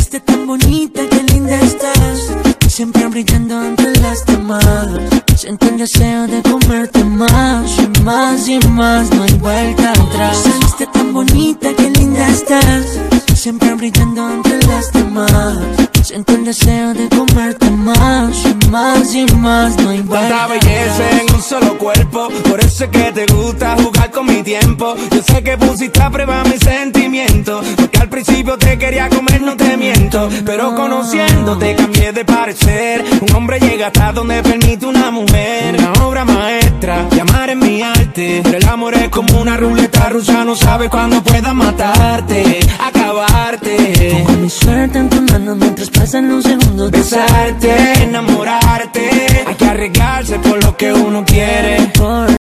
Saliste tan bonita, qué linda estás, siempre brillando entre las demás. Siento el deseo de comerte más y más y más, no hay vuelta atrás. Saliste tan bonita, qué linda estás, siempre brillando entre las demás. Siento el deseo de comerte más y más y más, no hay vuelta tanta belleza en un solo cuerpo, por eso es que te gusta jugar con mi tiempo. Yo sé que pusiste a prueba mis sentimientos, porque al principio te quería comer, no te miento, pero conociéndote cambié de parecer. Un hombre llega hasta donde permite una mujer, una obra maestra, y amar es mi arte. Pero el amor es como una ruleta rusa, no sabes cuándo pueda matarte, acabarte. Pongo mi suerte en tu mano mientras pasan los segundos. Besarte, enamorarte, hay que arriesgarse por lo que uno quiere.